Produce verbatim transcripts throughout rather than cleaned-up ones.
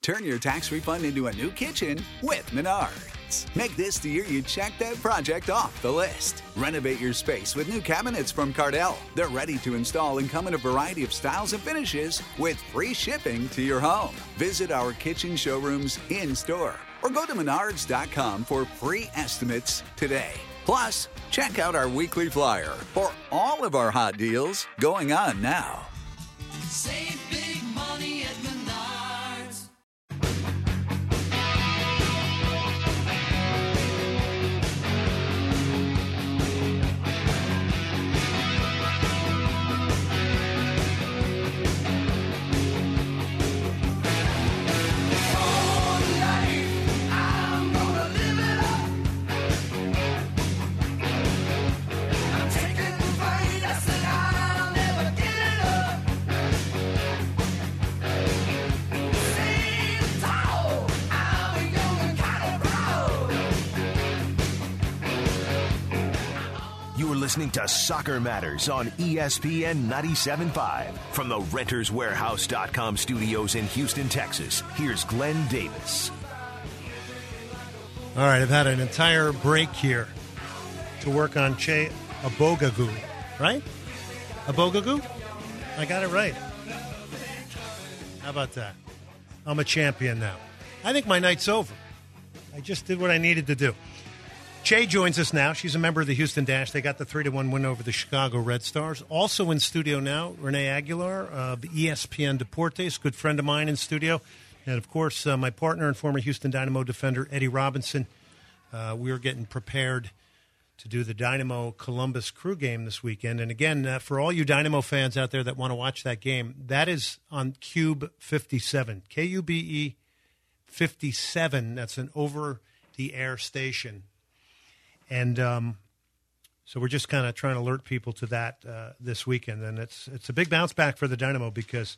Turn your tax refund into a new kitchen with Menards. Make this the year you check that project off the list. Renovate your space with new cabinets from Cardell. They're ready to install and come in a variety of styles and finishes with free shipping to your home. Visit our kitchen showrooms in-store or go to menards dot com for free estimates today. Plus, check out our weekly flyer for all of our hot deals going on now. Save big money at Menards. Listening to Soccer Matters on E S P N ninety-seven point five. From the renters warehouse dot com studios in Houston, Texas, here's Glenn Davis. All right, I've had an entire break here to work on Che Abogagu, right? Abogagu? I got it right. How about that? I'm a champion now. I think my night's over. I just did what I needed to do. Che joins us now. She's a member of the Houston Dash. They got the three to one win over the Chicago Red Stars. Also in studio now, Renee Aguilar of E S P N Deportes, good friend of mine in studio. And, of course, uh, my partner and former Houston Dynamo defender, Eddie Robinson. Uh, we are getting prepared to do the Dynamo Columbus Crew game this weekend. And, again, uh, for all you Dynamo fans out there that want to watch that game, that is on Cube fifty-seven, K U B E fifty-seven. That's an over-the-air station. And um, so we're just kind of trying to alert people to that uh, this weekend. And it's it's a big bounce back for the Dynamo because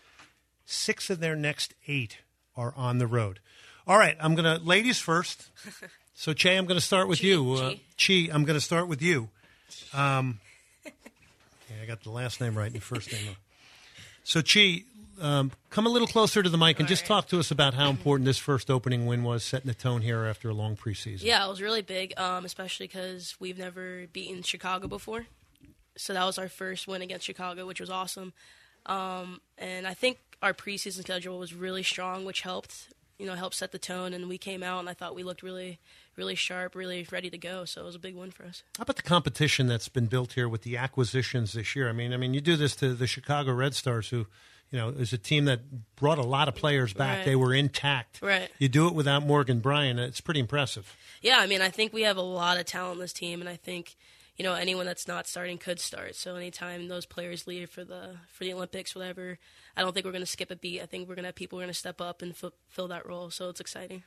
six of their next eight are on the road. All right, I'm going to – ladies first. So, Che, I'm going to start with Chi, you. Uh, Chi. Chi, I'm going to start with you. Um, yeah, I got the last name right and the first name wrong. So, Chi, um, come a little closer to the mic and just talk to us about how important this first opening win was, setting the tone here after a long preseason. Yeah, it was really big, um, especially because we've never beaten Chicago before. So that was our first win against Chicago, which was awesome. Um, and I think our preseason schedule was really strong, which helped, you know, helped set the tone. And we came out, and I thought we looked really, really sharp, really ready to go. So it was a big win for us. How about the competition that's been built here with the acquisitions this year? I mean, I mean, you do this to the Chicago Red Stars, who, you know, is a team that brought a lot of players back. Right. They were intact. Right. You do it without Morgan Bryan. It's pretty impressive. Yeah, I mean, I think we have a lot of talent in this team, and I think, you know, anyone that's not starting could start. So anytime those players leave for the for the Olympics, whatever, I don't think we're going to skip a beat. I think we're going to have people who are going to step up and f- fill that role. So it's exciting.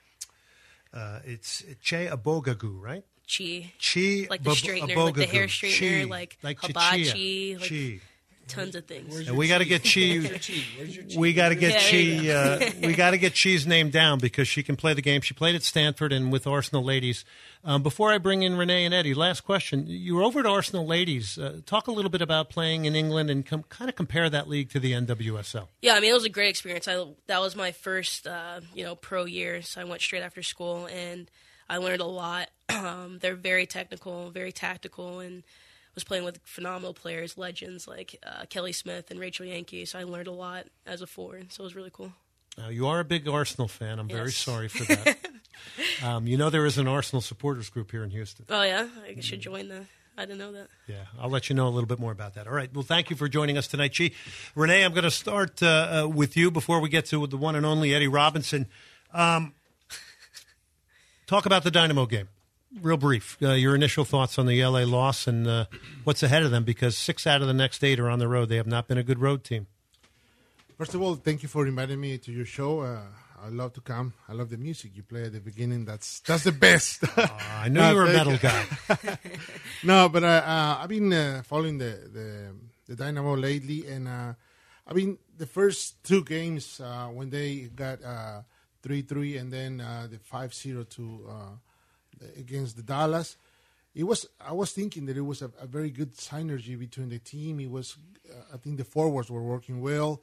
Uh, it's Che Abogagu, right? Chi. Chi Like the Ab- straightener, like the hair Abogagu. straightener, Chi. like, Like hibachi, Chichia. like Chi. tons of things. And we got to get Chi. Where's your We got to get Yeah, there you Chi. Uh, we got to get Chi's name down because she can play the game. She played at Stanford and with Arsenal ladies. Um, before I bring in Renee and Eddie, last question: you were over at Arsenal ladies. Uh, talk a little bit about playing in England and com- kind of compare that league to the N W S L. Yeah, I mean, it was a great experience. I, that was my first, uh, you know, pro year, so I went straight after school, and I learned a lot. Um, they're very technical, very tactical, and was playing with phenomenal players, legends like uh, Kelly Smith and Rachel Yankee, so I learned a lot as a forward, so it was really cool. Now, you are a big Arsenal fan. I'm Yes. very sorry for that. um, you know there is an Arsenal supporters group here in Houston. Oh, yeah? I should join the – I didn't know that. Yeah, I'll let you know a little bit more about that. All right. Well, thank you for joining us tonight, Chi. Renee, I'm going to start uh, uh, with you before we get to the one and only Eddie Robinson. Um, talk about the Dynamo game. Real brief. Uh, your initial thoughts on the L A loss and uh, what's ahead of them, because six out of the next eight are on the road. They have not been a good road team. First of all, thank you for inviting me to your show. Uh, I love to come. I love the music you play at the beginning. That's that's the best. Uh, I knew you were a metal guy. No, but uh, uh, I've been uh, following the, the the Dynamo lately, and uh, I mean the first two games uh, when they got uh, three three and then uh, the five zero to uh, against the Dallas. It was. I was thinking that it was a, a very good synergy between the team. It was. Uh, I think the forwards were working well.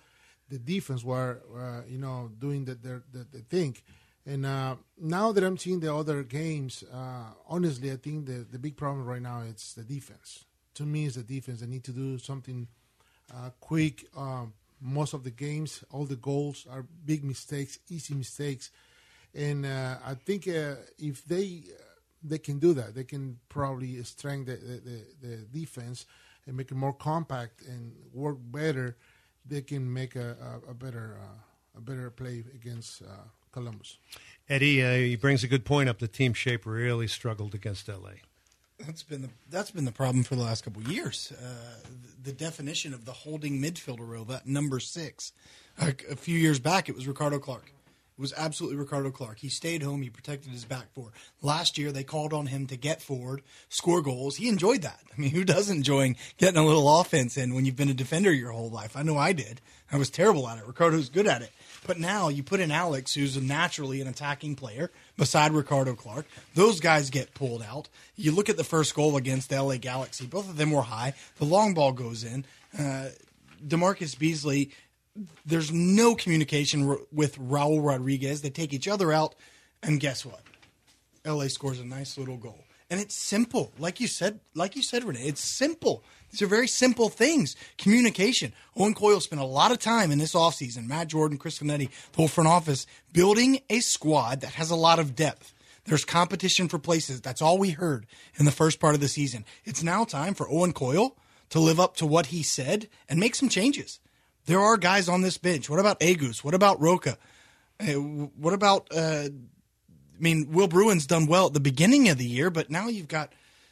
the defense were, uh, you know, doing the, the, the, the thing. And uh, now that I'm seeing the other games, uh, honestly, I think the, the big problem right now is the defense. To me, it's the defense. They need to do something uh, quick. Um, most of the games, all the goals are big mistakes, easy mistakes. And uh, I think uh, if they uh, they can do that, they can probably strengthen the, the, the defense and make it more compact and work better. They can make a, a, a better uh, a better play against uh, Columbus. Eddie, uh, he brings a good point up. The team shape really struggled against L A. That's been the that's been the problem for the last couple of years. Uh, the, the definition of the holding midfielder role, that number six. A, a few years back, it was Ricardo Clark. It was absolutely Ricardo Clark. He stayed home. He protected his back four. Last year, they called on him to get forward, score goals. He enjoyed that. I mean, who doesn't enjoy getting a little offense in when you've been a defender your whole life? I know I did. I was terrible at it. Ricardo's good at it. But now you put in Alex, who's naturally an attacking player, beside Ricardo Clark. Those guys get pulled out. You look at the first goal against the L A Galaxy. Both of them were high. The long ball goes in. Uh, DeMarcus Beasley, there's no communication r- with Raul Rodriguez. They take each other out, and guess what? L A scores a nice little goal. And it's simple. Like you said, like you said, Renee, it's simple. These are very simple things. Communication. Owen Coyle spent a lot of time in this offseason, Matt Jordan, Chris Canetti, the whole front office, building a squad that has a lot of depth. There's competition for places. That's all we heard in the first part of the season. It's now time for Owen Coyle to live up to what he said and make some changes. There are guys on this bench. What about Agus? What about Roca? Uh, what about, uh, I mean, Will Bruin's done well at the beginning of the year, but now you've got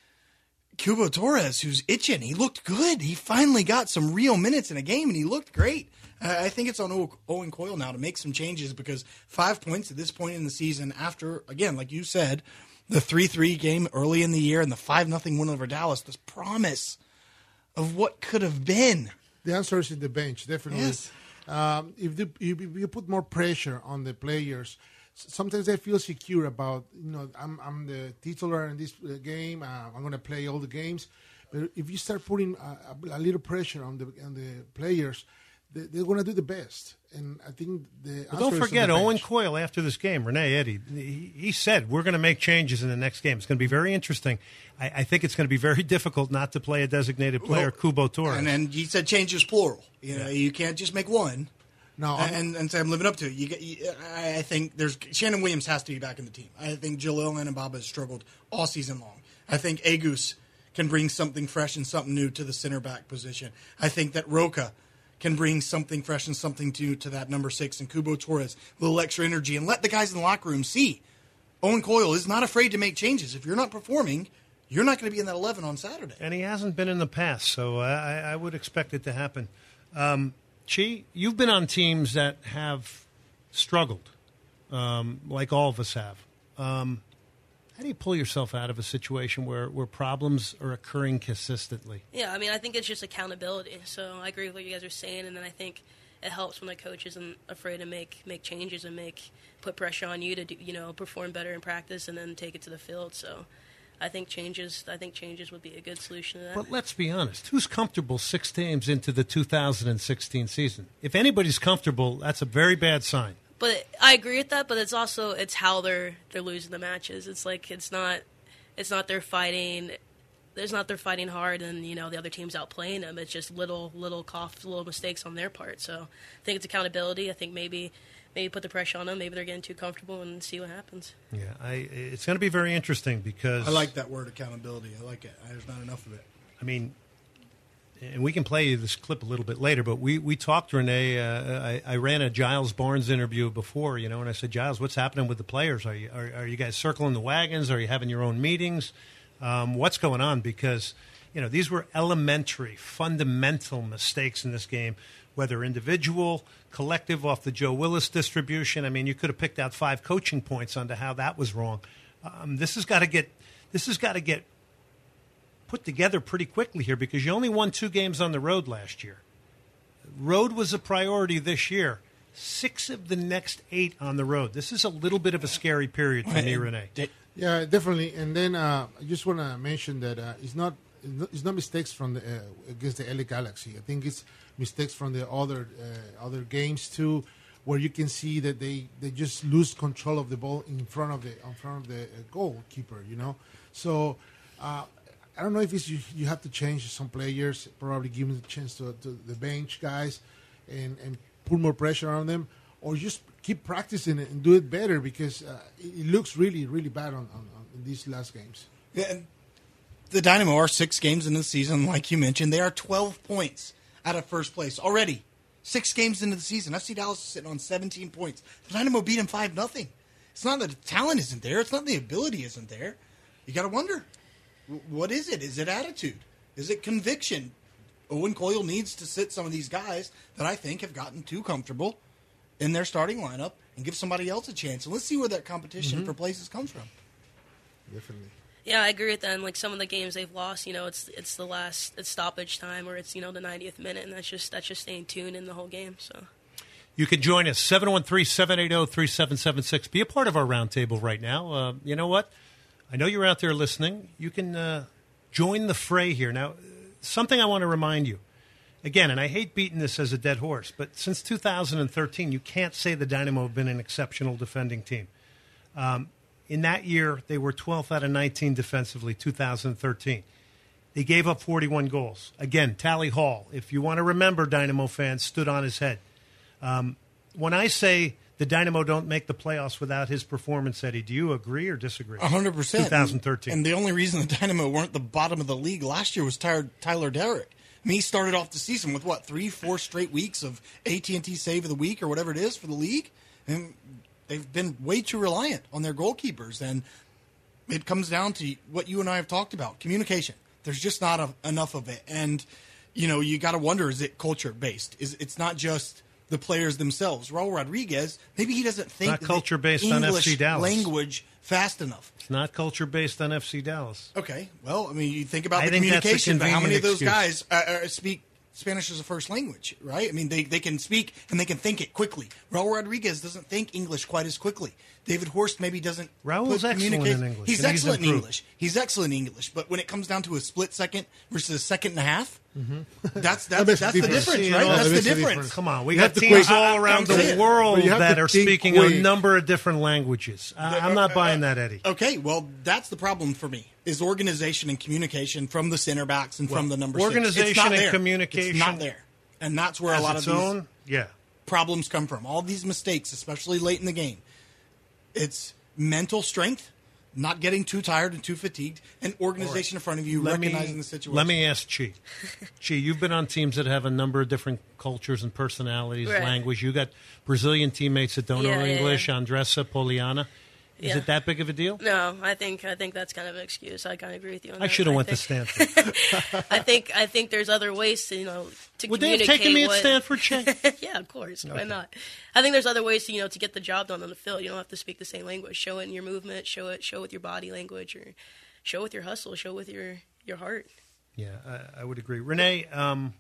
Cubo Torres, who's itching. He looked good. He finally got some real minutes in a game, and he looked great. Uh, I think it's on o- Owen Coyle now to make some changes because five points at this point in the season after, again, like you said, the three three game early in the year and the five nothing win over Dallas, this promise of what could have been. The answer is in the bench, definitely. Yes. Um, if, the, if you put more pressure on the players, sometimes they feel secure about, you know, I'm I'm the titular in this game. Uh, I'm going to play all the games. But if you start putting a, a little pressure on the on the players, they, they're going to do the best. And I think the well, don't forget Owen Coyle after this game, Renee, Eddie, he, he said we're going to make changes in the next game. It's going to be very interesting. I, I think it's going to be very difficult not to play a designated player, well, Cubo Torres. And then you said changes plural. You know, yeah. You can't just make one. No, and, and say I'm living up to it. You get, you, I think there's Shannon Williams has to be back in the team. I think Jalil Anibaba has struggled all season long. I think Agus can bring something fresh and something new to the center back position. I think that Roca can bring something fresh and something to to that number six, and Cubo Torres a little extra energy, and let the guys in the locker room see Owen Coyle is not afraid to make changes. If you're not performing, you're not going to be in that eleven on Saturday. And he hasn't been in the past, so I, I would expect it to happen. Um, Chi, you've been on teams that have struggled, um, like all of us have. Um, how do you pull yourself out of a situation where, where problems are occurring consistently? Yeah, I mean, I think it's just accountability. So I agree with what you guys are saying, and then I think it helps when the coach isn't afraid to make make changes and make put pressure on you to do, you know, perform better in practice and then take it to the field. So I think changes. I think changes would be a good solution to that. But let's be honest. Who's comfortable six games into the two thousand sixteen season? If anybody's comfortable, that's a very bad sign. But I agree with that. But it's also it's how they're they're losing the matches. It's like it's not it's not they're fighting. There's not they're fighting hard and you know the other team's outplaying them. It's just little little cough, little mistakes on their part. So I think it's accountability. I think maybe. Maybe put the pressure on them. Maybe they're getting too comfortable and see what happens. Yeah, I, it's going to be very interesting because... I like that word, accountability. I like it. There's not enough of it. I mean, and we can play you this clip a little bit later, but we, we talked, Renee. Uh, I, I ran a Giles Barnes interview before, you know, and I said, Giles, what's happening with the players? Are you, are, are you guys circling the wagons? Are you having your own meetings? Um, what's going on? Because, you know, these were elementary, fundamental mistakes in this game, whether individual, collective, off the Joe Willis distribution. I mean, you could have picked out five coaching points onto how that was wrong. Um, this has got to get this has got to get put together pretty quickly here because you only won two games on the road last year. Road was a priority this year. Six of the next eight on the road. This is a little bit of a scary period for me, Renee. Yeah, definitely. And then uh, I just want to mention that uh, it's not it's not, it's not mistakes from the uh, against the L A Galaxy. I think it's mistakes from the other uh, other games too, where you can see that they, they just lose control of the ball in front of the in front of the uh, goalkeeper. You know, so uh, I don't know if it's you, you have to change some players, probably give them the chance to, to the bench guys, and and put more pressure on them, or just keep practicing it and do it better because uh, it, it looks really really bad on, on, on these last games. Yeah, and the Dynamo are six games into the season, like you mentioned. They are twelve points out of first place already. Six games into the season. F C Dallas is sitting on seventeen points. The Dynamo beat them five nothing. It's not that the talent isn't there. It's not the ability isn't there. You got to wonder, what is it? Is it attitude? Is it conviction? Owen Coyle needs to sit some of these guys that I think have gotten too comfortable in their starting lineup and give somebody else a chance. And let's see where that competition Mm-hmm. for places comes from. Definitely. Yeah, I agree with them. Like some of the games they've lost, you know, it's it's the last it's stoppage time or it's you know the ninetieth minute, and that's just that's just staying tuned in the whole game. So You can join us, seven one three, seven eight zero, three seven seven six. Be a part of our roundtable right now. Uh, you know what? I know you're out there listening. You can uh, join the fray here. Now, something I want to remind you. Again, and I hate beating this as a dead horse, but since two thousand thirteen, you can't say the Dynamo have been an exceptional defending team. Um, in that year, they were twelfth out of nineteen defensively, two thousand thirteen. They gave up forty-one goals. Again, Tally Hall, if you want to remember, Dynamo fans, stood on his head. Um, when I say the Dynamo don't make the playoffs without his performance, Eddie, do you agree or disagree? A hundred percent. twenty thirteen. And the only reason the Dynamo weren't the bottom of the league last year was Tyler, Tyler Derrick. I mean, he started off the season with, what, three, four straight weeks of A T and T save of the week or whatever it is for the league? And they've been way too reliant on their goalkeepers. And it comes down to what you and I have talked about, communication. There's just not a, enough of it. And, you know, you got to wonder, is it culture-based? Is It's not just the players themselves. Raul Rodriguez, maybe he doesn't think Not the culture-based English on F C Dallas. language fast enough. It's not culture based on F C Dallas. Okay, well, I mean, you think about I the think that's a communication, but how many of those convenient guys uh, uh, speak Spanish as a first language, right? I mean, they, they can speak and they can think it quickly. Raul Rodriguez doesn't think English quite as quickly. David Horst maybe doesn't. Raul's put excellent communica- in English, He's and he's excellent in improved. English. He's excellent in English, but when it comes down to a split second versus a second and a half, Mm-hmm. that's That that's, makes a that's the difference. difference, You right? know, That's that the makes a difference. difference. Come on, we You got have to teams quick- all I- around I'm the saying. world But you have that to are think speaking a quick. number of different languages. I, I'm not buying that, Eddie. Okay, well, that's the problem for me, is organization and communication from the center backs and from the number organization six. It's not and there. communication It's not there. And that's where As a lot its of these own, yeah. problems come from. All these mistakes, especially late in the game. It's mental strength, not getting too tired and too fatigued, and organization in front of you, Let me, recognizing the situation. let me ask Chi. Chi, you've been on teams that have a number of different cultures and personalities, Right. language. You got Brazilian teammates that don't Yeah, know yeah, English, yeah. Andressa, Poliana. Is Yeah. it that big of a deal? no, I think I think that's kind of an excuse. I kind of agree with you on that. I should have went to think- Stanford. I think I think there's other ways to you know to Would they have communicate. taken me at what- Stanford, Che? Yeah, of course. Why not? I think there's other ways to you know to get the job done on the field. You don't have to speak the same language. Show it in your movement. Show it. Show it with your body language, or show it with your hustle. Show it with your your heart. Yeah, I, I would agree. Renee, um,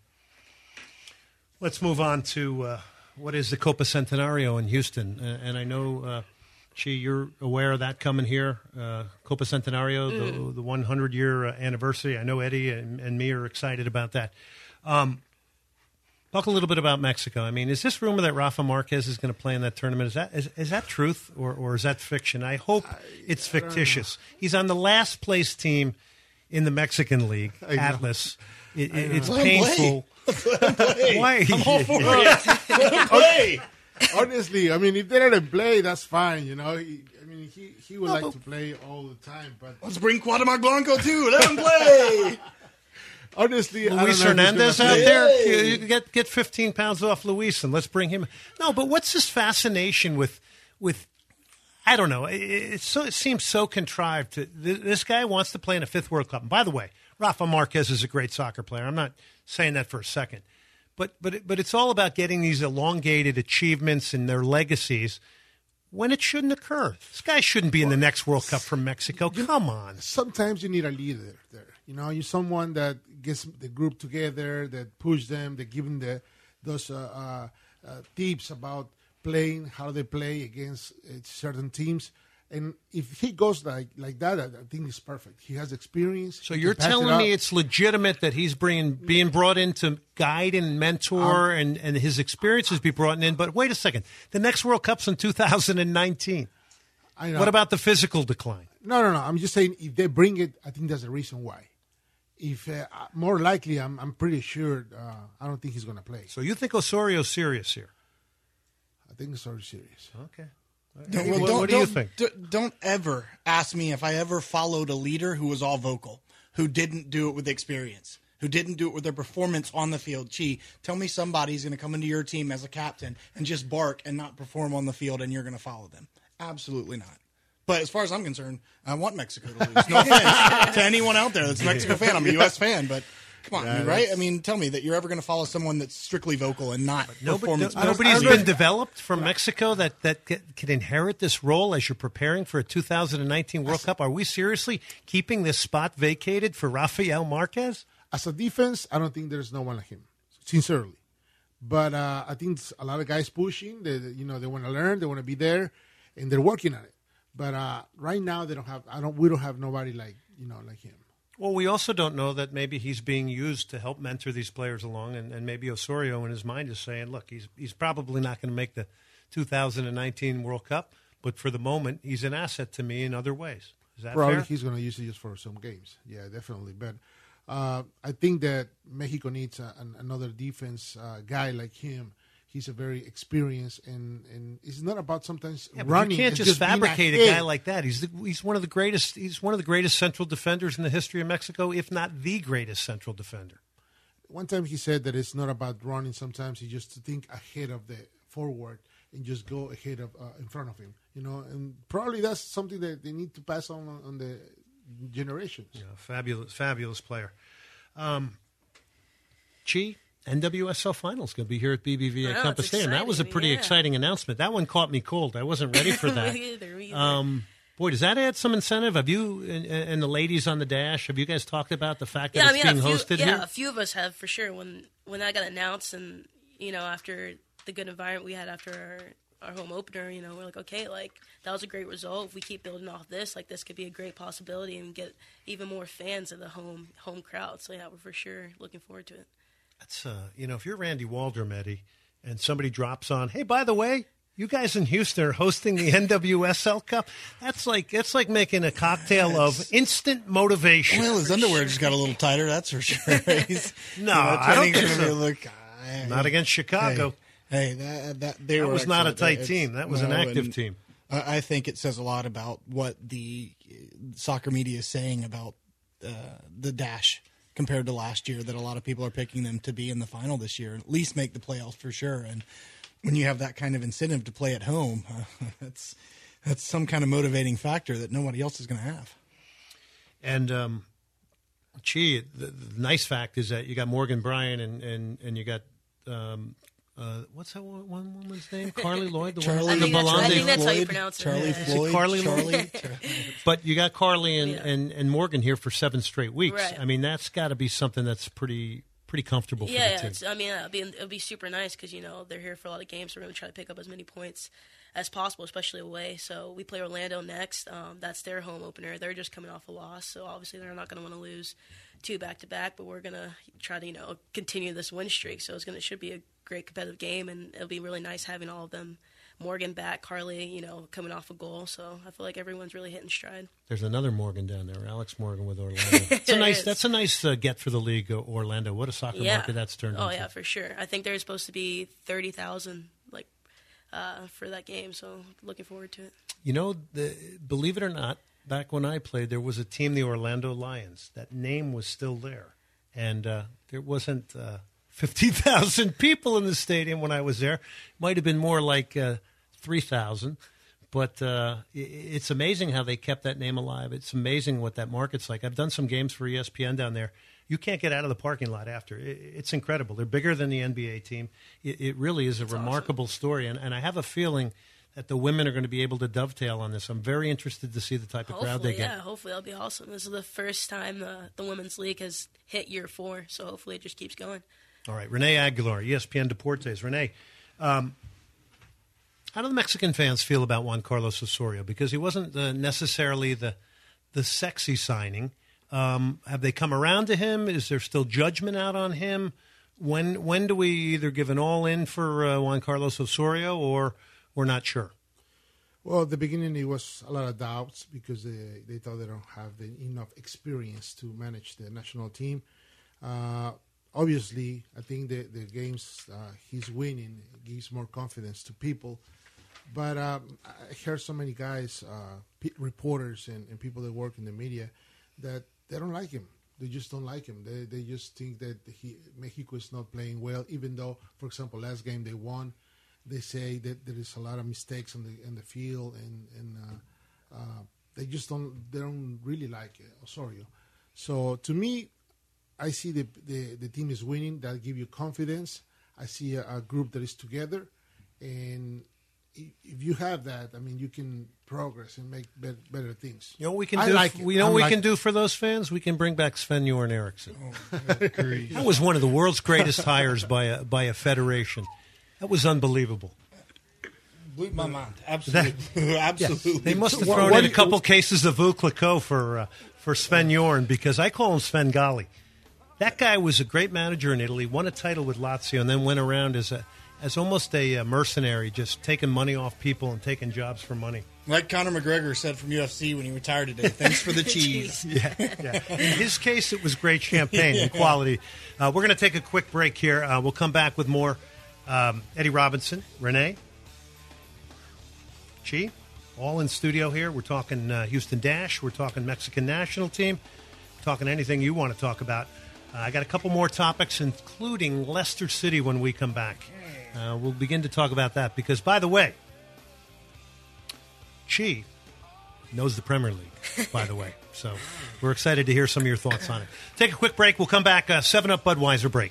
let's move on to uh, what is the Copa Centenario in Houston. Uh, and I know, uh, Chi, you're aware of that coming here, uh, Copa Centenario, the, the one hundred year uh, anniversary. I know Eddie and, and me are excited about that. Um, talk a little bit about Mexico. I mean, is this rumor that Rafa Marquez is going to play in that tournament, is that is, is that truth or, or is that fiction? I hope it's fictitious. He's on the last place team in the Mexican League, I know. Atlas. It, it, it's Let him play. painful. Why? I'm all for it. Let him play. Honestly, I mean, if they let him play, that's fine. You know, he, I mean, he, he would No, like but- to play all the time. But Let's bring Cuauhtemoc Blanco, too. Let him play. honestly, I don't know if Luis he's Hernandez gonna out play. there, you, you can get get fifteen pounds off Luis, and let's bring him. No, but what's this fascination with with? I don't know. It, it's so, it seems so contrived. To, th- this guy wants to play in a fifth World Cup. And by the way, Rafa Marquez is a great soccer player. I'm not saying that for a second, but but it, but it's all about getting these elongated achievements and their legacies when it shouldn't occur. This guy shouldn't be in the next World Cup from Mexico. Come on. Sometimes you need a leader there. You know, you're someone that gets the group together, that push them, that give them the, those uh, uh, uh, tips about playing, how they play against uh, certain teams. And if he goes like like that, I, I think it's perfect. He has experience. So He you're can pass it telling up. me it's legitimate that he's bringing being brought in to guide and mentor, Um, and, and his experiences be brought in. But wait a second, the next World Cup's in two thousand nineteen. I know. What about the physical decline? No, no, no. I'm just saying if they bring it, I think that's the reason why. If uh, more likely, I'm I'm pretty sure. Uh, I don't think he's going to play. So you think Osorio's serious here? I think it's sort of serious. Okay. Don't, What- don't- what do you don't- think? d- Don't ever ask me if I ever followed a leader who was all vocal, who didn't do it with experience, who didn't do it with their performance on the field. Gee, tell me somebody's going to come into your team as a captain and just bark and not perform on the field, and you're going to follow them. Absolutely not. But as far as I'm concerned, I want Mexico to lose. No offense to anyone out there that's a Mexico fan. I'm a U S fan, but come on, I mean, right? I mean, tell me that you're ever going to follow someone that's strictly vocal and not Nobody, performance. no- don't- nobody's I don't been know. developed from Mexico that, that ca- can inherit this role as you're preparing for a two thousand nineteen World Cup. Are we seriously keeping this spot vacated for Rafael Marquez? As a defense, I don't think there's no one like him, sincerely. But uh, I think a lot of guys pushing. They, they- you know, they want to learn, they want to be there, and they're working on it. But uh, right now, they don't have. I don't. We don't have nobody like you know like him. Well, we also don't know that maybe he's being used to help mentor these players along, and, and maybe Osorio in his mind is saying, look, he's he's probably not going to make the two thousand nineteen World Cup, but for the moment, he's an asset to me in other ways. Is that Probably fair? he's going to use it just for some games. Yeah, definitely. But uh, I think that Mexico needs a, an, another defense uh, guy like him. He's a very experienced, and, and it's not about sometimes Yeah, but running. you can't it's just being fabricate a ahead. guy like that. He's the, he's one of the greatest. He's one of the greatest central defenders in the history of Mexico, if not the greatest central defender. One time he said that it's not about running. Sometimes he just to think ahead of the forward and just go ahead of uh, in front of him. You know, and probably that's something that they need to pass on on the generations. Yeah, fabulous, fabulous player. Um, Chi, N W S L Finals going to be here at B B V A Wow, Compass it's Stadium. That was a exciting, pretty yeah. exciting announcement. That one caught me cold. I wasn't ready for that. Me either, me either. Um, boy, does that add some incentive? Have you and, and the ladies on the dash? Have you guys talked about the fact that yeah, I it's mean, being a few, hosted yeah, here? a few of us have for sure. When when that got announced, and you know, after the good environment we had after our, our home opener, you know, we're like, okay, like that was a great result. If we keep building off this, like this could be a great possibility and get even more fans of the home home crowd. So yeah, we're for sure looking forward to it. That's uh, you know, if you're Randy Waldrum, Eddie, and somebody drops on, hey, by the way, you guys in Houston are hosting the N W S L Cup. That's like that's like making a cocktail of instant motivation. Well, his underwear just got a little tighter, that's for sure. He's, No, I don't training's think gonna be so. look, I- Not against Chicago. Hey, hey that that they That were was not a excellent. tight It's- team. That was an no, active and team. I I think it says a lot about what the soccer media is saying about uh, the Dash compared to last year, that a lot of people are picking them to be in the final this year, at least make the playoffs for sure. And when you have that kind of incentive to play at home, uh, that's that's some kind of motivating factor that nobody else is going to have. And um, gee, the, the nice fact is that you got Morgan Bryan and and, and you got um, uh, what's that one, one woman's name? Carly Lloyd, the Charlie, one I the think that's- I Belande think that's how you Floyd, pronounce it. Charlie Yeah. Is it Floyd, Carly Charlie, But you got Carly and, Yeah. and, and Morgan here for seven straight weeks. Right. I mean, that's got to be something that's pretty pretty comfortable for Yeah, the yeah team. it's, I mean, it'll be, it'll be super nice because, you know, they're here for a lot of games. So we're going to try to pick up as many points as possible, especially away. So we play Orlando next. Um, that's their home opener. They're just coming off a loss. So obviously they're not going to want to lose two back-to-back, but we're going to try to, you know, continue this win streak. So it's going to should be a great competitive game, and it'll be really nice having all of them. Morgan back, Carly, you know, coming off a goal. So I feel like everyone's really hitting stride. There's another Morgan down there, Alex Morgan with Orlando. It's a There nice. is. That's a nice uh, get for the league, uh, Orlando. What a soccer Yeah. market that's turned Oh, into. yeah, for sure. I think there's supposed to be thirty thousand, like, uh, for that game. So looking forward to it. You know, the, believe it or not, back when I played, there was a team, the Orlando Lions. That name was still there, and uh, there wasn't uh, fifty thousand people in the stadium when I was there. Might have been more like uh, three thousand. But uh, i- it's amazing how they kept that name alive. It's amazing what that market's like. I've done some games for E S P N down there. You can't get out of the parking lot after. I- It's incredible. They're bigger than the N B A team. It, it really is a remarkable story. And, and I have a feeling that the women are going to be able to dovetail on this. I'm very interested to see the type of crowd Hopefully, they get. yeah, hopefully that'll be awesome. This is the first time the, the women's league has hit year four, so hopefully it just keeps going. All right, Renee Aguilar, E S P N Deportes. Renee, um, How do the Mexican fans feel about Juan Carlos Osorio? Because he wasn't uh, necessarily the the sexy signing. Um, have they come around to him? Is there still judgment out on him? When when do we either give an all in for uh, Juan Carlos Osorio, or we're not sure? Well, at the beginning, it was a lot of doubts because they, they thought they don't have the, enough experience to manage the national team. Uh, obviously, I think the, the games uh, he's winning gives more confidence to people. But um, I hear so many guys, uh, p- reporters and, and people that work in the media, that they don't like him. They just don't like him. They they just think that he Mexico is not playing well, even though, for example, last game they won. They say that there is a lot of mistakes on the in the field, and and uh, uh, they just don't they don't really like uh, Osorio. So to me, I see the, the the team is winning. That give you confidence. I see a, a group that is together, and if you have that, I mean, you can progress and make better, better things. You know what we can I do? like f- it. we know I'm what we like can it. do for those fans? We can bring back Sven-Göran Eriksson. Oh, That was one of the world's greatest hires by a, by a federation. That was unbelievable. Blew my mind. Absolutely. Absolutely. They must have So what- thrown what in do a you- couple cases of Vukliko for uh, for Sven-Göran, because I call him Sven Gali. That guy was a great manager in Italy, won a title with Lazio, and then went around as a as almost a, uh mercenary, just taking money off people and taking jobs for money. Like Conor McGregor said from U F C when he retired today, thanks for the cheese. Yeah, yeah. In his case, it was great champagne and quality. Uh, we're going to take a quick break here. Uh, we'll come back with more. Um, Eddie Robinson, Renee, Chi, all in studio here. We're talking uh, Houston Dash. We're talking Mexican national team. Talking anything you want to talk about. Uh, I got a couple more topics, including Leicester City when we come back. Uh, we'll begin to talk about that because, by the way, Chi knows the Premier League, by the way. So we're excited to hear some of your thoughts on it. Take a quick break. We'll come back. Uh, seven up Budweiser break.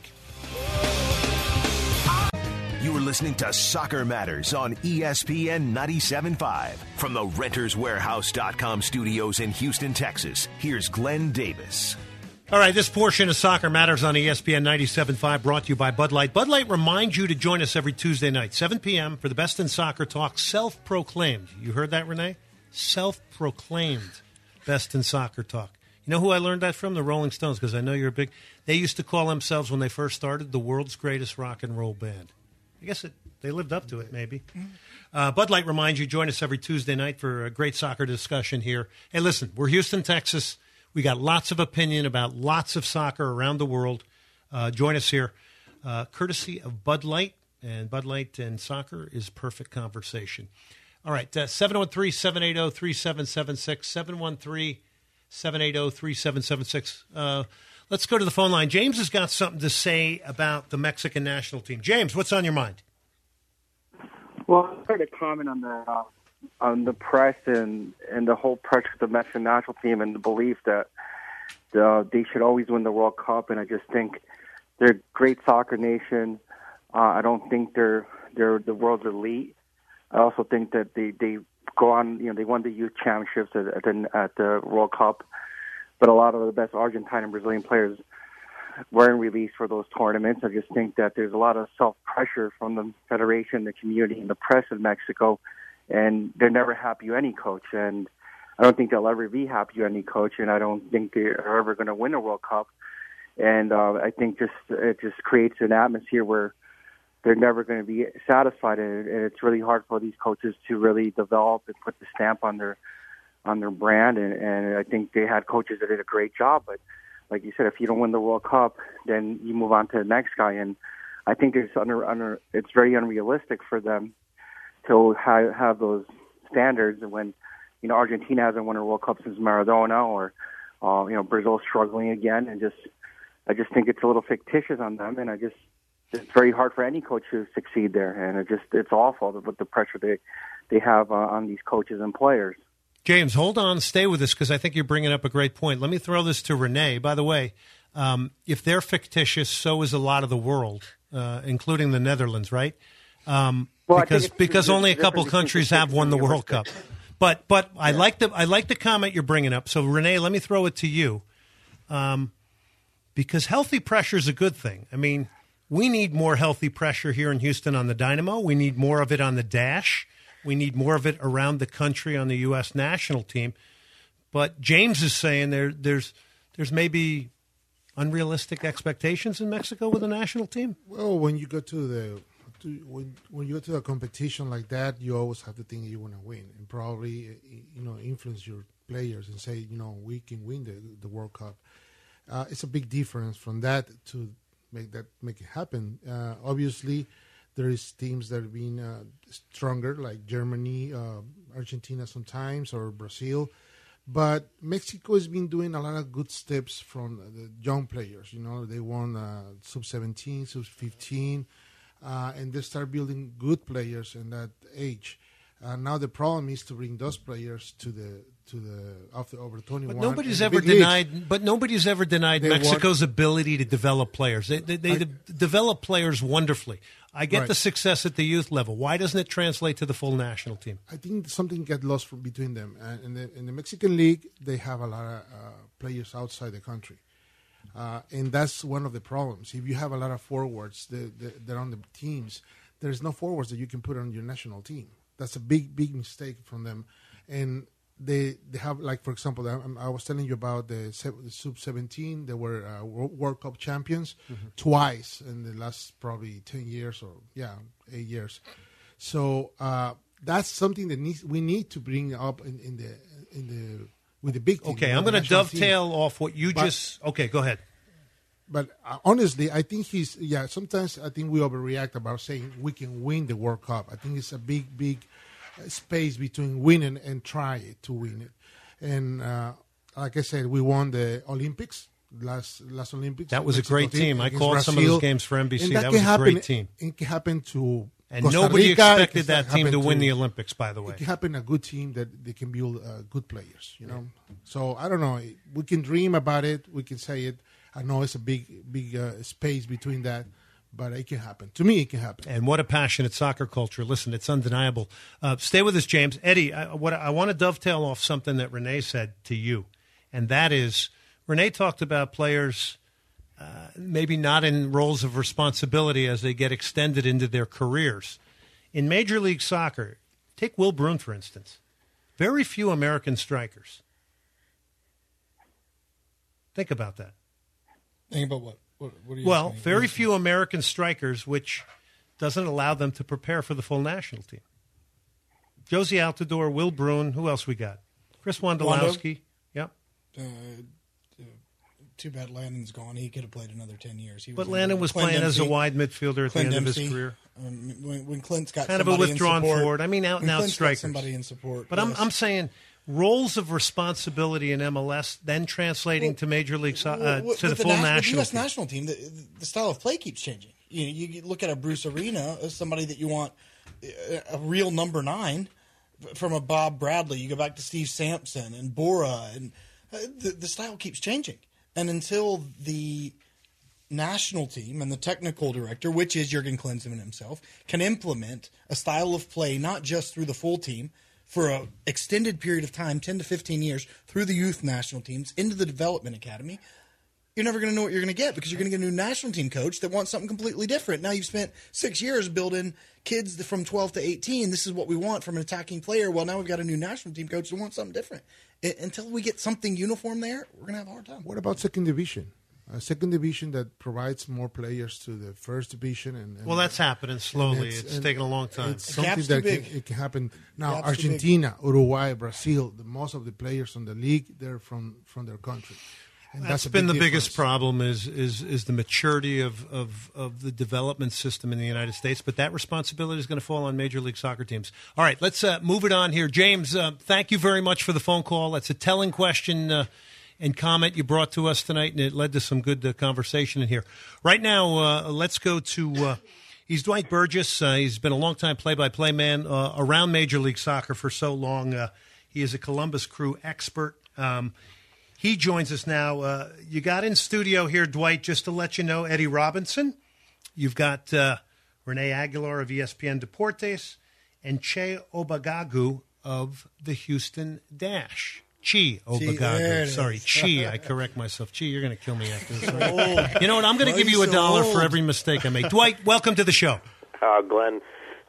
You are listening to Soccer Matters on E S P N ninety-seven point five. From the Renters Warehouse dot com studios in Houston, Texas, here's Glenn Davis. All right, this portion of Soccer Matters on E S P N ninety-seven point five brought to you by Bud Light. Bud Light reminds you to join us every Tuesday night, seven p.m., for the best in soccer talk, self-proclaimed. You heard that, Renee? Self-proclaimed best in soccer talk. You know who I learned that from? The Rolling Stones, because I know you're a big... They used to call themselves, when they first started, the world's greatest rock and roll band. I guess it, they lived up to it, maybe. Uh, Bud Light reminds you, join us every Tuesday night for a great soccer discussion here. Hey, listen, we're Houston, Texas. We got lots of opinion about lots of soccer around the world. Uh, join us here, uh, courtesy of Bud Light. And Bud Light and soccer is perfect conversation. All right, uh, seven one three, seven eight zero, three seven seven six, seven one three, seven eight zero, three seven seven six. Uh, let's go to the phone line. James has got something to say about the Mexican national team. James, what's on your mind? Well, I started to comment on the uh, on the press and, and the whole pressure of the Mexican national team and the belief that uh, they should always win the World Cup. And I just think they're a great soccer nation. Uh, I don't think they're they're the world's elite. I also think that they, they go on. You know, they won the youth championships at, at, the, at the World Cup, but a lot of the best Argentine and Brazilian players weren't released for those tournaments. I just think that there's a lot of self-pressure from the federation, the community, and the press in Mexico, and they're never happy with any coach. And I don't think they'll ever be happy with any coach, and I don't think they're ever going to win a World Cup. And uh, I think just it just creates an atmosphere where they're never going to be satisfied, and it's really hard for these coaches to really develop and put the stamp on their on their brand. And, and I think they had coaches that did a great job, but like you said, if you don't win the World Cup, then you move on to the next guy. And I think it's under, under it's very unrealistic for them to have, have those standards when, you know, Argentina hasn't won a World Cup since Maradona, or, uh, you know, Brazil's struggling again. And just, I just think it's a little fictitious on them. And I just, it's very hard for any coach to succeed there. And it just, it's awful with the pressure they, they have uh, on these coaches and players. James, hold on. Stay with us because I think you're bringing up a great point. Let me throw this to Renee. By the way, um, if they're fictitious, so is a lot of the world, uh, including the Netherlands, right? Um, Well, I because think it's because the only a difference couple between countries fictitious have won the and World Cup. realistic. But but I like the I like the comment you're bringing up. So Renee, let me throw it to you, um, because healthy pressure is a good thing. I mean, we need more healthy pressure here in Houston on the Dynamo. We need more of it on the Dash. We need more of it around the country on the U S national team. But James is saying there, there's there's maybe unrealistic expectations in Mexico with the national team. Well, when you go to the to, when when you go to a competition like that, you always have to think you want to win, and probably you know influence your players and say, you know, we can win the the World Cup. Uh, it's a big difference from that to make that make it happen. Uh, obviously, there is teams that have been uh, stronger, like Germany, uh, Argentina sometimes, or Brazil. But Mexico has been doing a lot of good steps from the young players. You know, they won uh, sub seventeen, sub fifteen, uh, and they start building good players in that age. Uh, now the problem is to bring those players to the to the after over twenty-one. But nobody's ever denied. leagues. But nobody's ever denied They Mexico's ability to develop players. They they, they I, de- develop players wonderfully. I get right. the success at the youth level. Why doesn't it translate to the full national team? I think something got lost from between them. Uh, in the in the Mexican league, they have a lot of uh, players outside the country, uh, and that's one of the problems. If you have a lot of forwards that, that, that are on the teams, there's no forwards that you can put on your national team. That's a big, big mistake from them. And they they have, like, for example, I, I was telling you about the, the sub seventeen. They were uh, World Cup champions mm-hmm. twice in the last probably ten years or, yeah, eight years. So uh, that's something that needs, we need to bring up in, in the in the with the big team. Okay, I'm going to dovetail team. off what you but, just – okay, go ahead. But uh, honestly, I think he's, yeah, sometimes I think we overreact about saying we can win the World Cup. I think it's a big, big space between winning and try to win it. And uh, like I said, we won the Olympics, last last Olympics. That was a great team. I called Brazil. some of those games for N B C. That, that was a happen, great team. It can happen to And Costa nobody Rica. expected that team to win to, the Olympics, by the way. It can happen a good team that they can build uh, good players, you know. So, I don't know. We can dream about it. We can say it. I know it's a big, big uh, space between that, but it can happen. To me, it can happen. And what a passionate soccer culture. Listen, it's undeniable. Uh, stay with us, James. Eddie, I, what, I want to dovetail off something that Renee said to you, and that is Renee talked about players uh, maybe not in roles of responsibility as they get extended into their careers. In Major League Soccer, take Will Bruin, for instance. Very few American strikers. Think about that. Think about what? What, what are you well, saying? very few American strikers, which doesn't allow them to prepare for the full national team. Josie Altidore, Will Bruin, who else we got? Chris Wondolowski. Yep. Uh, uh, too bad Landon's gone. He could have played another ten years. He but was Landon was Clint playing Dempsey, as a wide midfielder at Clint the end Dempsey. of his career. Um, when, when Clint's got kind of a withdrawn in support, forward. I mean, out and out strikers. Somebody in support. But yes. I'm I'm saying roles of responsibility in M L S, then translating well, to Major League so- uh, well, to the full the national. With the U S team. national team, the, the style of play keeps changing. You know, you look at a Bruce Arena as somebody that you want a real number nine from a Bob Bradley. You go back to Steve Sampson and Bora, and the, the style keeps changing. And until the national team and the technical director, which is Jurgen Klinsmann himself, can implement a style of play not just through the full team for an extended period of time, ten to fifteen years, through the youth national teams into the development academy, you're never going to know what you're going to get because you're going to get a new national team coach that wants something completely different. Now you've spent six years building kids from twelve to eighteen. This is what we want from an attacking player. Well, now we've got a new national team coach that wants something different. It, until we get something uniform there, we're going to have a hard time. What about second division? A second division that provides more players to the first division. And, and well, that's happening slowly. It's, it's taking a long time. It's something Gap's that too can, big. it can happen. Now, Gap's Argentina, Uruguay, Brazil, the, most of the players on the league, they're from, from their country. And that's that's a been big the biggest difference. problem is is is the maturity of, of, of the development system in the United States. But that responsibility is going to fall on Major League Soccer teams. All right, let's uh, move it on here. James, uh, thank you very much for the phone call. That's a telling question uh, and comment you brought to us tonight, and it led to some good uh, conversation in here. Right now, uh, let's go to uh, – he's Dwight Burgess. Uh, he's been a long-time play-by-play man uh, around Major League Soccer for so long. Uh, he is a Columbus Crew expert. Um He joins us now. Uh, you got in studio here, Dwight, just to let you know, Eddie Robinson. You've got uh, Renee Aguilar of E S P N Deportes and Che Obagagu of the Houston Dash. Chi Obagagu. Sorry, Chi. I correct myself. Chi, you're going to kill me after this. Right? You know what? I'm going to give you a dollar for every mistake I make. Dwight, welcome to the show. Uh, Glenn,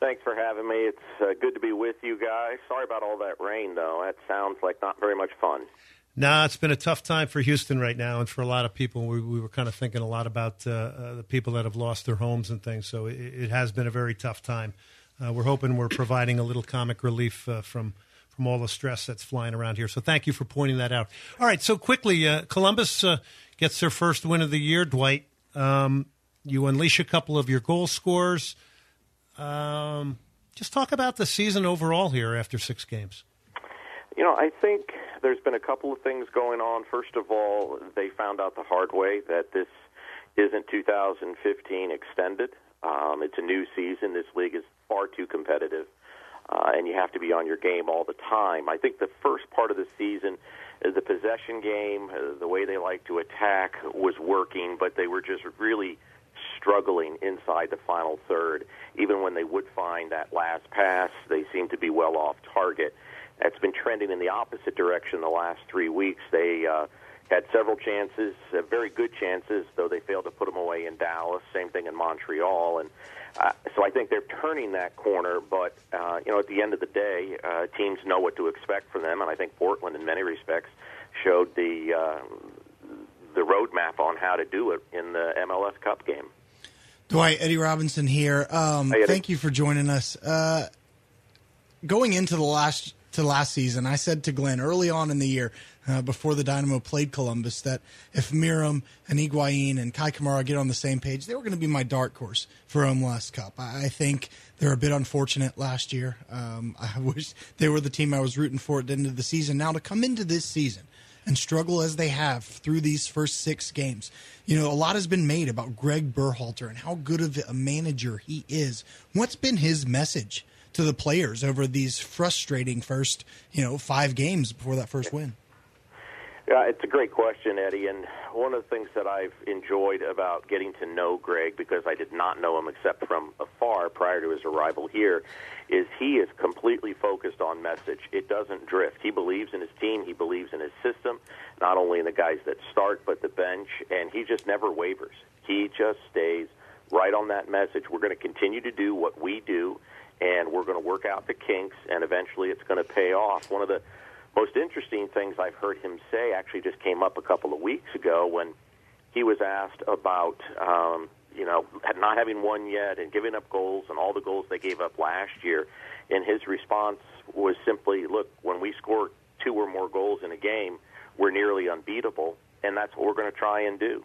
Thanks for having me. It's uh, good to be with you guys. Sorry about all that rain, though. That sounds like not very much fun. Nah, it's been a tough time for Houston right now, and for a lot of people. We, we were kind of thinking a lot about uh, uh, the people that have lost their homes and things, so it, it has been a very tough time. Uh, we're hoping we're providing a little comic relief uh, from from all the stress that's flying around here. So thank you for pointing that out. All right, so quickly, uh, Columbus uh, gets their first win of the year. Dwight, um, you unleash a couple of your goal scorers. Um, just talk about the season overall here after six games. You know, I think there's been a couple of things going on. First of all, they found out the hard way that this isn't two thousand fifteen extended. Um, it's a new season. This league is far too competitive, uh, and you have to be on your game all the time. I think the first part of the season, uh, the possession game, uh, the way they like to attack was working, but they were just really struggling inside the final third. Even when they would find that last pass, they seemed to be well off target. That's been trending in the opposite direction the last three weeks. They uh, had several chances, uh, very good chances, though they failed to put them away in Dallas. Same thing in Montreal. And uh, so I think they're turning that corner. But, uh, you know, at the end of the day, uh, teams know what to expect from them. And I think Portland, in many respects, showed the, uh, the roadmap on how to do it in the M L S Cup game. Dwight, Eddie Robinson here. Um, Hey, Eddie. thank you for joining us. Uh, going into the last to last season, I said to Glenn early on in the year, uh, before the Dynamo played Columbus, that if Miram and Higuain and Kai Kamara get on the same page, they were going to be my dark horse for M L S Cup. I, I think they're a bit unfortunate last year. Um, I wish they were the team I was rooting for at the end of the season. Now to come into this season and struggle as they have through these first six games. You know, a lot has been made about Greg Berhalter and how good of a manager he is. What's been his message to the players over these frustrating first, you know, five games before that first win? Yeah, it's a great question, Eddie. And one of the things that I've enjoyed about getting to know Greg, because I did not know him except from afar prior to his arrival here, is he is completely focused on message. It doesn't drift. He believes in his team. He believes in his system, not only in the guys that start, but the bench. And he just never wavers. He just stays right on that message. We're going to continue to do what we do, and we're going to work out the kinks, and eventually it's going to pay off. One of the most interesting things I've heard him say actually just came up a couple of weeks ago when he was asked about, um, you know, not having won yet and giving up goals and all the goals they gave up last year. And his response was simply, look, when we score two or more goals in a game, we're nearly unbeatable, and that's what we're going to try and do.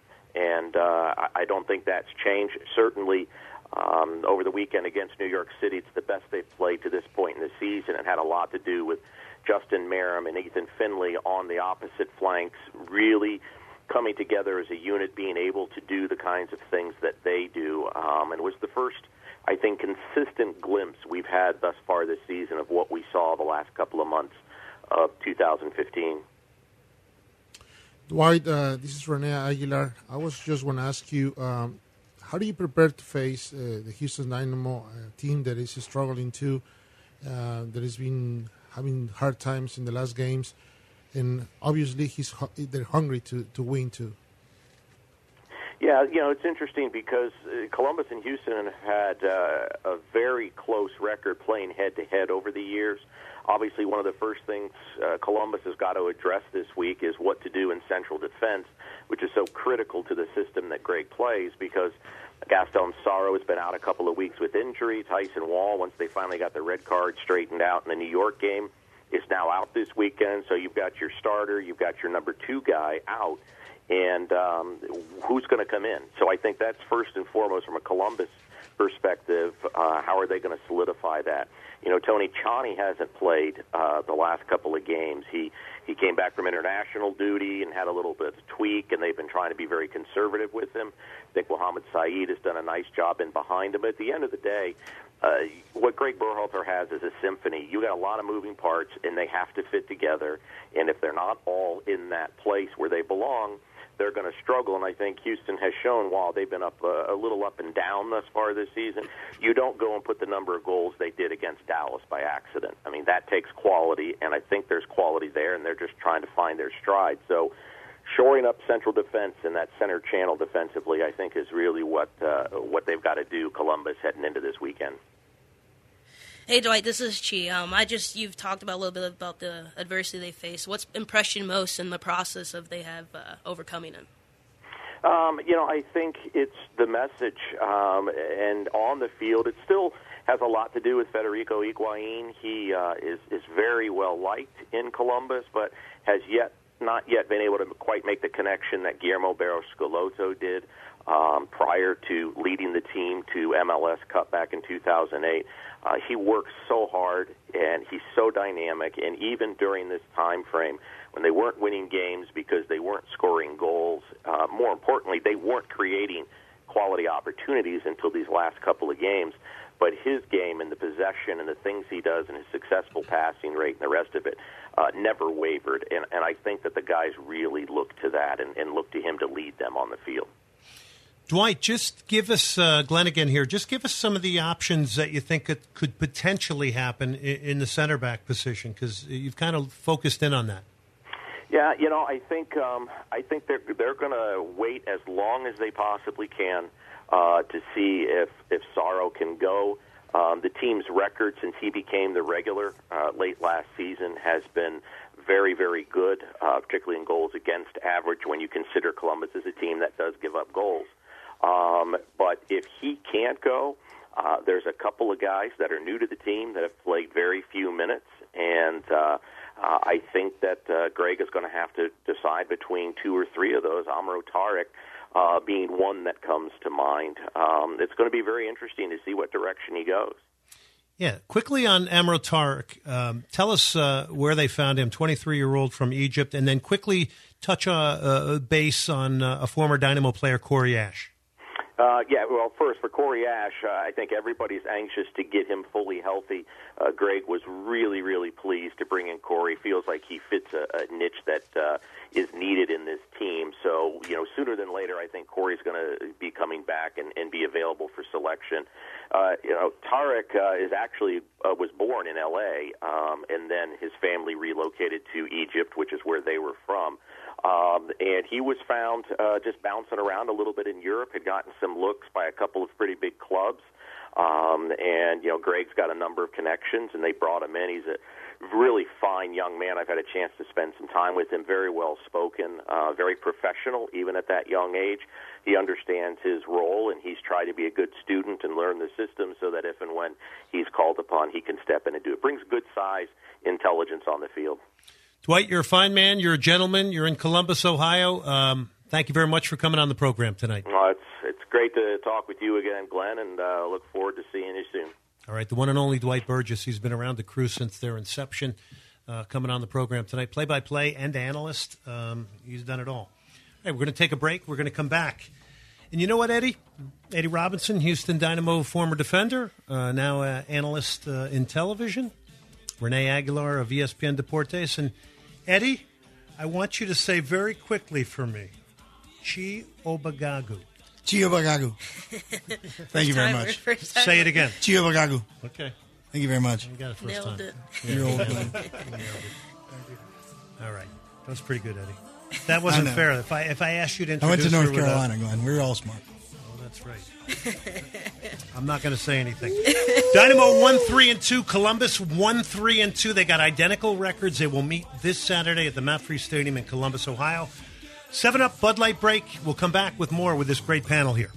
And uh, I don't think that's changed. Certainly, um, over the weekend against New York City, it's the best they've played to this point in the season, and had a lot to do with Justin Miram and Ethan Finley on the opposite flanks, really coming together as a unit, being able to do the kinds of things that they do. Um, and it was the first, I think, consistent glimpse we've had thus far this season of what we saw the last couple of months of two thousand fifteen. Dwight, uh, this is Rene Aguilar. I was just want to ask you, um, how do you prepare to face uh, the Houston Dynamo uh, team that is struggling too, uh, that has been having hard times in the last games, and obviously he's they're hungry to, to win too. Yeah, you know, it's interesting because Columbus and Houston have had uh, a very close record playing head-to-head over the years. Obviously, one of the first things uh, Columbus has got to address this week is what to do in central defense, which is so critical to the system that Greg plays, because Gaston Sarro has been out a couple of weeks with injury. Tyson Wall, once they finally got the red card straightened out in the New York game, is now out this weekend. So you've got your starter, you've got your number two guy out, and um, who's going to come in? So I think that's first and foremost from a Columbus perspective. Uh, how are they going to solidify that? You know, Tony Tchani hasn't played uh, the last couple of games. He he came back from international duty and had a little bit of tweak, and they've been trying to be very conservative with him. I think Mohamed Saeed has done a nice job in behind him. But at the end of the day, uh, what Greg Berhalter has is a symphony. You got a lot of moving parts, and they have to fit together. And if they're not all in that place where they belong, they're going to struggle. And I think Houston has shown, while they've been up uh, a little up and down thus far this season, you don't go and put the number of goals they did against Dallas by accident. I mean, that takes quality, and I think there's quality there, and they're just trying to find their stride. So shoring up central defense and that center channel defensively, I think, is really what uh, what they've got to do, Columbus, heading into this weekend. Hey, Dwight, this is Chi. Um, I just you've talked about a little bit about the adversity they face. What's impressed you most in the process of they have uh, overcoming it? Um, you know, I think it's the message, um, and on the field, it still has a lot to do with Federico Higuain. He uh, is is very well liked in Columbus, but has yet not yet been able to quite make the connection that Guillermo Barros Schelotto did um, prior to leading the team to M L S Cup back in two thousand eight. Uh, he works so hard, and he's so dynamic, and even during this time frame, when they weren't winning games because they weren't scoring goals, uh, more importantly, they weren't creating quality opportunities until these last couple of games. But his game and the possession and the things he does and his successful passing rate and the rest of it uh, never wavered. And, and I think that the guys really look to that and, and look to him to lead them on the field. Dwight, just give us, uh, Glenn again here, just give us some of the options that you think could, could potentially happen in, in the center back position, because you've kind of focused in on that. Yeah, you know, I think um, I think they're they're going to wait as long as they possibly can uh, to see if if Saro can go. Um, the team's record since he became the regular uh, late last season has been very, very good, uh, particularly in goals against average when you consider Columbus as a team that does give up goals. Um, but if he can't go, uh, there's a couple of guys that are new to the team that have played very few minutes, and uh, uh, I think that uh, Greg is going to have to decide between two or three of those, Amro Tarek uh, being one that comes to mind. Um, it's going to be very interesting to see what direction he goes. Yeah, quickly on Amro Tarek, um, tell us uh, where they found him, twenty-three-year-old from Egypt, and then quickly touch a, a base on uh, a former Dynamo player, Corey Ash. Uh, yeah, well, first, for Corey Ash, uh, I think everybody's anxious to get him fully healthy. Uh, Greg was really, really pleased to bring in Corey. Feels like he fits a, a niche that uh, is needed in this team. So, you know, sooner than later, I think Corey's going to be coming back and, and be available for selection. Uh, you know, Tarek uh, is actually uh, was born in L A, um, and then his family relocated to Egypt, which is where they were from. Um, and he was found uh, just bouncing around a little bit in Europe, had gotten some looks by a couple of pretty big clubs. Um, and, you know, Greg's got a number of connections, and they brought him in. He's a really fine young man. I've had a chance to spend some time with him, very well-spoken, uh, very professional, even at that young age. He understands his role, and he's tried to be a good student and learn the system so that if and when he's called upon, he can step in and do it. Brings good size, intelligence on the field. Dwight, you're a fine man. You're a gentleman. You're in Columbus, Ohio. Um, thank you very much for coming on the program tonight. Well, it's it's great to talk with you again, Glenn, and uh, look forward to seeing you soon. All right, the one and only Dwight Burgess. He's been around the crew since their inception, uh, coming on the program tonight. Play-by-play and analyst. Um, he's done it all. All right, we're going to take a break. We're going to come back. And you know what, Eddie? Eddie Robinson, Houston Dynamo former defender, uh, now uh, analyst uh, in television. Renee Aguilar of E S P N Deportes. And Eddie, I want you to say very quickly for me, Chi Obagagu. Chi Obagagu. Thank you very much. Say it again. Chi Obagagu. Okay. Thank you very much. You got it first Nailed time. it. Yeah. You're old, man. Nailed it. All right. That was pretty good, Eddie. That wasn't fair. If I if I asked you to introduce I went to North her without- Carolina, Glenn. We were all smart. Oh, that's right. I'm not going to say anything. Dynamo one three and two, Columbus one three and two. They got identical records. They will meet this Saturday at the MAPFRE Stadium in Columbus, Ohio. Seven Up Bud Light break. We'll come back with more with this great panel here.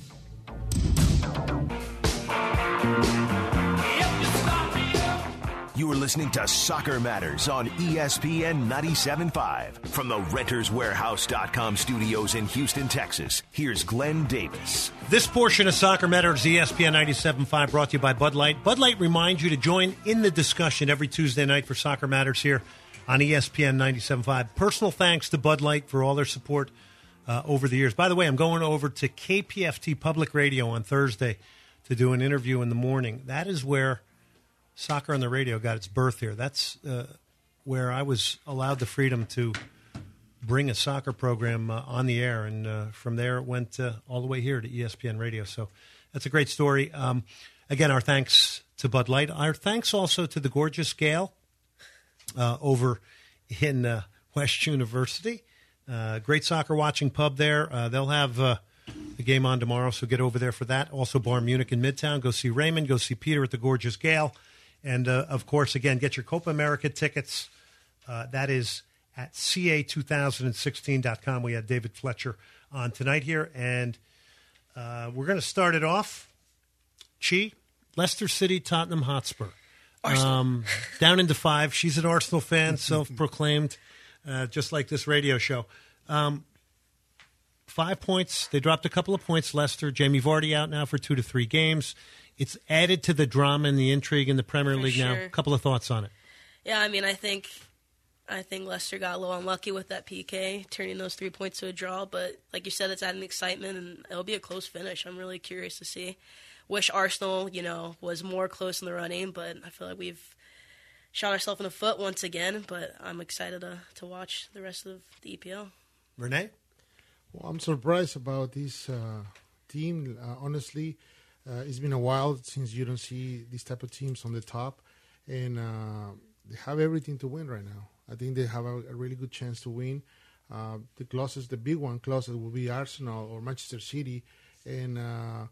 You are listening to Soccer Matters on E S P N ninety-seven point five. From the Renters Warehouse dot com studios in Houston, Texas, here's Glenn Davis. This portion of Soccer Matters, E S P N ninety-seven point five, brought to you by Bud Light. Bud Light reminds you to join in the discussion every Tuesday night for Soccer Matters here on E S P N ninety-seven point five. Personal thanks to Bud Light for all their support uh, over the years. By the way, I'm going over to K P F T Public Radio on Thursday to do an interview in the morning. That is where Soccer on the Radio got its birth here. That's uh, where I was allowed the freedom to bring a soccer program uh, on the air, and uh, from there it went uh, all the way here to E S P N Radio. So that's a great story. Um, again, our thanks to Bud Light. Our thanks also to the gorgeous Gail uh, over in uh, West University. Uh, great soccer watching pub there. Uh, they'll have uh, the game on tomorrow, so get over there for that. Also, Bar Munich in Midtown. Go see Raymond. Go see Peter at the gorgeous Gail. And, uh, of course, again, get your Copa America tickets. Uh, that is at C A two thousand sixteen dot com. We had David Fletcher on tonight here, and uh, we're going to start it off. Chi, Leicester City, Tottenham Hotspur. Um, down into five. She's an Arsenal fan, self-proclaimed, uh, just like this radio show. Um, five points. They dropped a couple of points, Leicester. Jamie Vardy out now for two to three games. It's added to the drama and the intrigue in the Premier For League now. sure. A couple of thoughts on it. Yeah, I mean, I think I think Leicester got a little unlucky with that P K, turning those three points to a draw. But like you said, it's adding excitement, and it'll be a close finish. I'm really curious to see. Wish Arsenal, you know, was more close in the running, but I feel like we've shot ourselves in the foot once again. But I'm excited to, to watch the rest of the E P L. Renee? Well, I'm surprised about this uh, team. Uh, honestly, uh, it's been a while since you don't see these type of teams on the top, and uh, they have everything to win right now. I think they have a, a really good chance to win. Uh, the closest, the big one closest, will be Arsenal or Manchester City, and uh,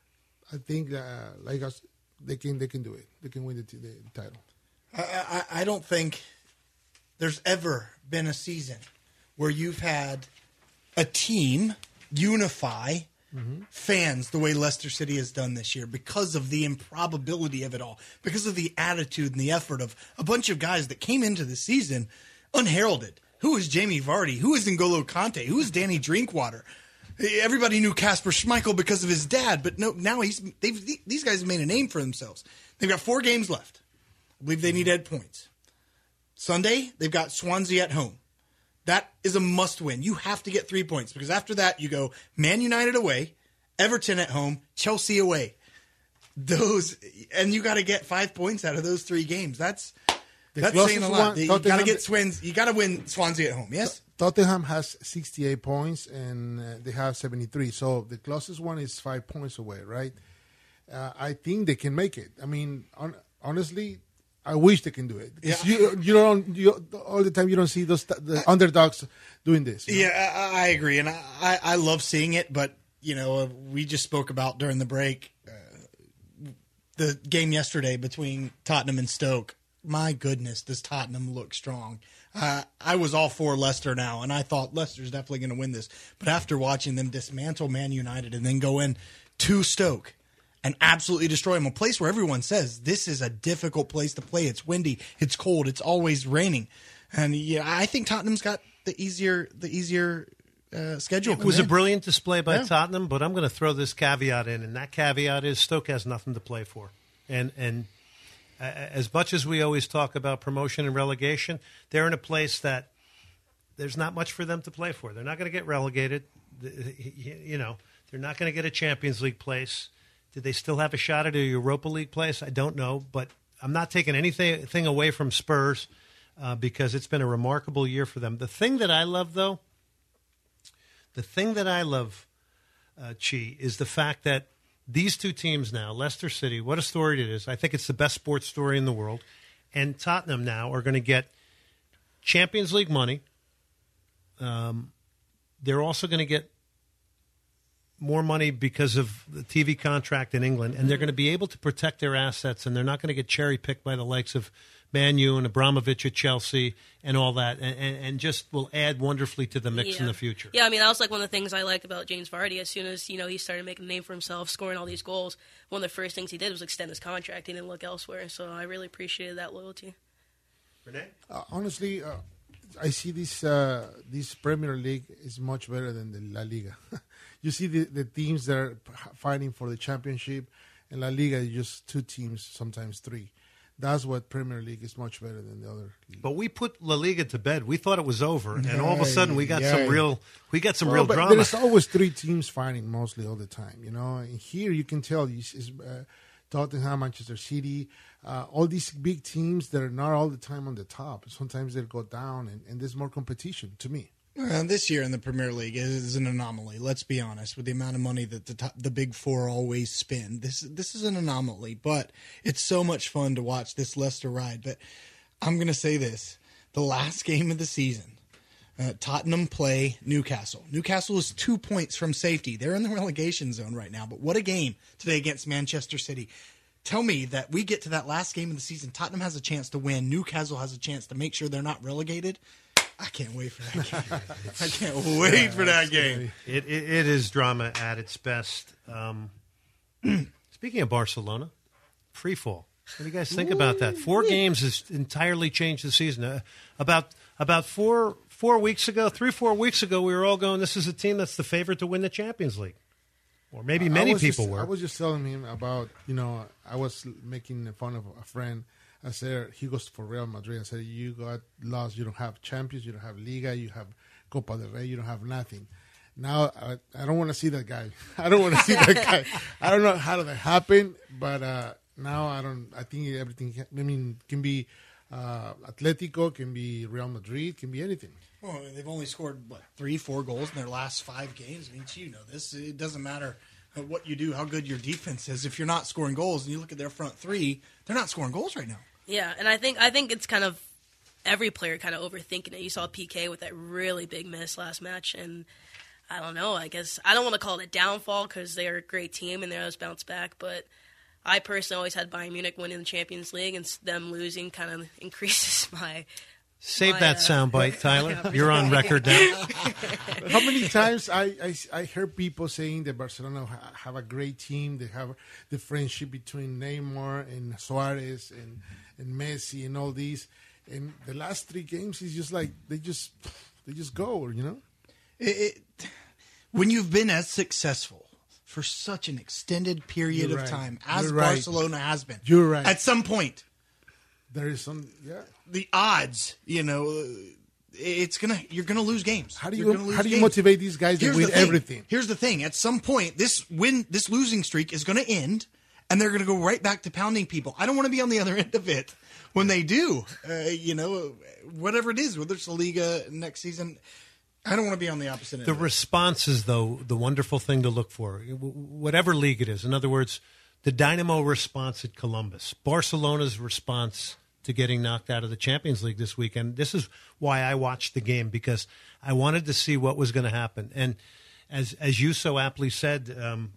I think uh, like us, they can they can do it. They can win the, t- the title. I, I, I don't think there's ever been a season where you've had a team unify mm-hmm. fans the way Leicester City has done this year because of the improbability of it all, because of the attitude and the effort of a bunch of guys that came into the season unheralded. Who is Jamie Vardy? Who is N'Golo Kante? Who is Danny Drinkwater? Everybody knew Kasper Schmeichel because of his dad, but no, now he's they've these guys have made a name for themselves. They've got four games left. I believe they need Ed points. Sunday, they've got Swansea at home. That is a must-win. You have to get three points because after that, you go Man United away, Everton at home, Chelsea away. Those and you got to get five points out of those three games. That's The that's closest saying a lot. one, you got to Tottenham- get Swans. You got to win Swansea at home. Yes. Tottenham has sixty-eight points, and uh, they have seventy-three. So the closest one is five points away, right? Uh, I think they can make it. I mean, on, honestly, I wish they can do it. Yeah. You, you don't you, all the time. You don't see those the underdogs doing this. you know? Yeah, I, I agree, and I, I, I love seeing it. But you know, uh, we just spoke about during the break uh, the game yesterday between Tottenham and Stoke. My goodness, does Tottenham look strong? Uh, I was all for Leicester now, and I thought Leicester's definitely going to win this. But after watching them dismantle Man United and then go in to Stoke and absolutely destroy them, a place where everyone says this is a difficult place to play. It's windy, it's cold, it's always raining, and yeah, I think Tottenham's got the easier the easier uh, schedule. It was a brilliant display by Yeah. Tottenham, but I'm going to throw this caveat in, and that caveat is Stoke has nothing to play for. And and uh, as much as we always talk about promotion and relegation, they're in a place that there's not much for them to play for. They're not going to get relegated. You know, they're not going to get a Champions League place. Did they still have a shot at a Europa League place? I don't know, but I'm not taking anything thing away from Spurs uh, because it's been a remarkable year for them. The thing that I love, though, the thing that I love, uh, Chi, is the fact that these two teams now, Leicester City, what a story it is. I think it's the best sports story in the world. And Tottenham now are going to get Champions League money. Um, they're also going to get more money because of the T V contract in England, and they're going to be able to protect their assets, and they're not going to get cherry-picked by the likes of Man U and Abramovich at Chelsea and all that, and, and, and just will add wonderfully to the mix yeah. in the future. Yeah, I mean, that was like one of the things I liked about James Vardy. As soon as, you know, he started making a name for himself, scoring all these goals, one of the first things he did was extend his contract. He didn't look elsewhere, so I really appreciated that loyalty. Renee? Uh, honestly, uh, I see this uh, this Premier League is much better than the La Liga. You see the, the teams that are fighting for the championship, and La Liga is just two teams, sometimes three. That's what Premier League is much better than the other league. But we put La Liga to bed. We thought it was over, and all of a sudden we got Yeah. some real we got some Well, real but drama. There's always three teams fighting mostly all the time, you know. And here you can tell you is uh, Tottenham, Manchester City, uh, all these big teams that are not all the time on the top. Sometimes they go down, and, and there's more competition to me. Uh, this year in the Premier League is an anomaly. Let's be honest. With the amount of money that the top, the big four always spend, this this is an anomaly. But it's so much fun to watch this Leicester ride. But I'm going to say this: the last game of the season, uh, Tottenham play Newcastle. Newcastle is two points from safety. They're in the relegation zone right now. But what a game today against Manchester City. tell me that we get to that last game of the season, Tottenham has a chance to win, Newcastle has a chance to make sure they're not relegated. I can't wait for that game. I can't wait yeah, for that game. It, it, it is drama at its best. Um, speaking of Barcelona, free fall. What do you guys think Ooh. about that? Four games has entirely changed the season. Uh, about about four four weeks ago, three, four weeks ago, we were all going, this is a team that's the favorite to win the Champions League. Or maybe many people just, were. I was just telling him about, you know, I was making fun of a friend. I said, he goes for Real Madrid. I said, you got lost. You don't have Champions. You don't have Liga. You have Copa del Rey. You don't have nothing. Now, I, I don't want to see that guy. I don't want to see that guy. I don't know how that happened, but uh, now I don't. I think everything, I mean, can be uh, Atletico, can be Real Madrid, can be anything. Well, they've only scored, what, three, four goals in their last five games. I mean, you know this. It doesn't matter what you do, how good your defense is. If you're not scoring goals, and you look at their front three, they're not scoring goals right now. Yeah, and I think I think it's kind of every player kind of overthinking it. You saw P K with that really big miss last match, and I don't know. I guess I don't want to call it a downfall because they're a great team and they always bounce back, but I personally always had Bayern Munich winning the Champions League, and them losing kind of increases my. Save my, that uh, soundbite, Tyler. You're on record now. How many times I, I, I heard people saying that Barcelona ha- have a great team. They have the friendship between Neymar and Suarez and, and Messi and all these. And the last three games is just like they just they just go, you know. It, it, when you've been as successful for such an extended period You're of right. time as You're right. Barcelona has been, You're right. At some point, there is some yeah. The odds, you know, it's gonna you're gonna lose games. How do you You're gonna lose how do you games. motivate these guys to Here's win the thing. everything? Here's the thing: at some point, this win, this losing streak is going to end, and they're going to go right back to pounding people. I don't want to be on the other end of it when they do. Uh, you know, whatever it is, whether it's the Liga next season, I don't want to be on the opposite end. The of it. responses, though, the wonderful thing to look for, whatever league it is. In other words, the Dynamo response at Columbus, Barcelona's response to getting knocked out of the Champions League this weekend. This is why I watched the game, because I wanted to see what was going to happen. And as as you so aptly said, um,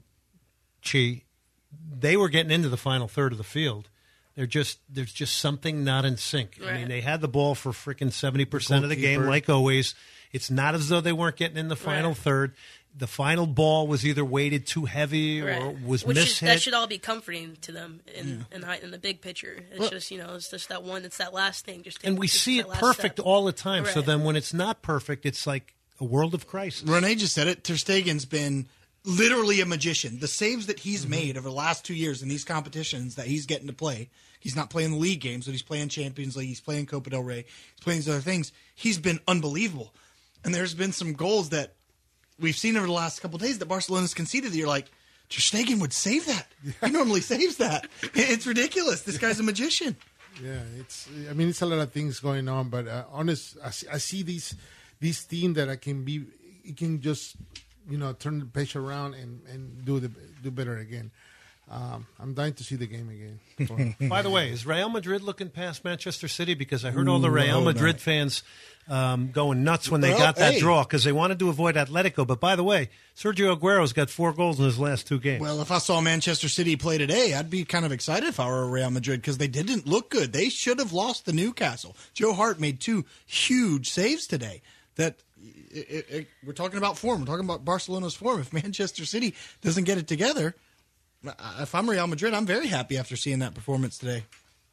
Chi, they were getting into the final third of the field. They're just there's just something not in sync. Right. I mean, they had the ball for freaking seventy percent of the game, like always. It's not as though they weren't getting in the final Right. third. The final ball was either weighted too heavy or Right. was Which is, mishit. that should all be comforting to them in Yeah. in, the, in the big picture. It's Well- just, you know, it's just that one, it's that last thing. Just take- and we just see that it last perfect step. all the time. So Right. then when it's not perfect, it's like a world of crisis. Renee just said it. Ter Stegen's been literally a magician. The saves that he's Mm-hmm. made over the last two years in these competitions that he's getting to play, he's not playing the league games, but he's playing Champions League, he's playing Copa del Rey, he's playing these other things. He's been unbelievable. And there's been some goals that we've seen over the last couple of days that Barcelona's conceded that you're like, Ter Stegen would save that. He normally saves that. It's ridiculous. This guy's a magician. Yeah, it's. I mean, it's a lot of things going on, but uh, honest, I see, I see these this team that I can be. It can just, you know, turn the page around and, and do the do better again. Um, I'm dying to see the game again. By the way, is Real Madrid looking past Manchester City? Because I heard all the Real no, Madrid no. fans um, going nuts when they Well, got that hey. draw because they wanted to avoid Atletico. But by the way, Sergio Aguero's got four goals in his last two games. Well, if I saw Manchester City play today, I'd be kind of excited if I were Real Madrid because they didn't look good. They should have lost to Newcastle. Joe Hart made two huge saves today. That it, it, it, we're talking about form. We're talking about Barcelona's form. If Manchester City doesn't get it together, if I'm Real Madrid, I'm very happy after seeing that performance today.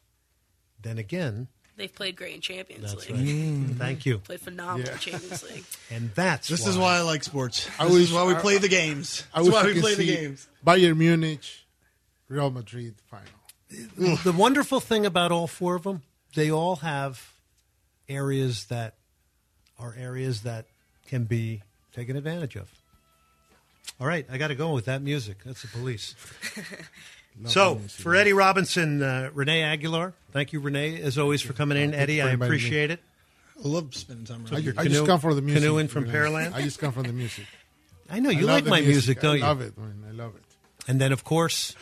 Then again, They've played great in Champions that's League. right. Mm-hmm. Thank you. Played phenomenal Yeah. in Champions League. And that's This why. is why I like sports. I This wish- is why we I- play the games. I That's wish why I we could play the see games. Bayern Munich, Real Madrid final. The wonderful thing about all four of them, they all have areas that are areas that can be taken advantage of. All right, I got to go with that music. That's the police. So, for Eddie Robinson, uh, Renee Aguilar, thank you, Renee, as always, for coming in. Eddie, for I inviting me. appreciate it. I love spending time I, around. ju- I canoe- just come for the music. canoeing from you know. Pearland? I just come from the music. I know, I you love like the my music, don't you? I love it, man. I love it. And then, of course,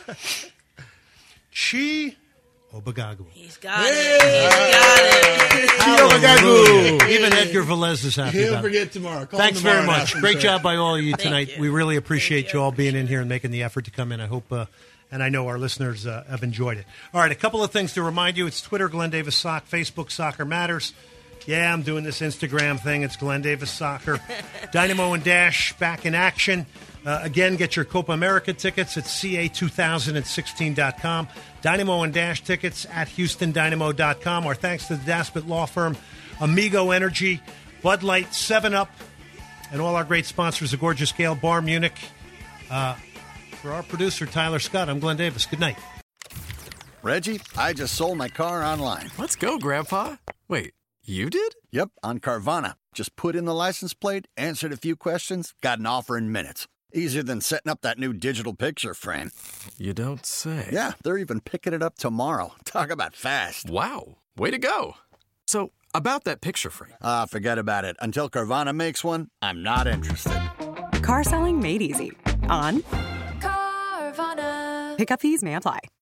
Chi Obagagu. He's got it. He's got it. Hallelujah. Even Edgar Velez is happy He'll about it. forget tomorrow. Call Thanks him tomorrow very and much. ask him Great to- job by all of you Thank tonight. you. We really appreciate Thank you you. all being in here and making the effort to come in. I hope uh, and I know our listeners uh, have enjoyed it. All right, a couple of things to remind you. It's Twitter, Glenn Davis Sock, Facebook, Soccer Matters. Yeah, I'm doing this Instagram thing. It's Glenn Davis Soccer. Dynamo and Dash back in action. Uh, again, get your Copa America tickets at C A two thousand sixteen dot com. Dynamo and Dash tickets at Houston Dynamo dot com. Our thanks to the Daspit Law Firm, Amigo Energy, Bud Light, seven up, and all our great sponsors, the Gorgeous Gale Bar Munich. Uh, for our producer, Tyler Scott, I'm Glenn Davis. Good night. Reggie, I just sold my car online. Let's go, Grandpa. Wait, you did? Yep, on Carvana. Just put in the license plate, answered a few questions, got an offer in minutes. Easier than setting up that new digital picture frame. You don't say. Yeah, they're even picking it up tomorrow. Talk about fast. Wow, way to go. So, about that picture frame. Ah, forget about it. Until Carvana makes one, I'm not interested. Car selling made easy. On Carvana. Pickup fees may apply.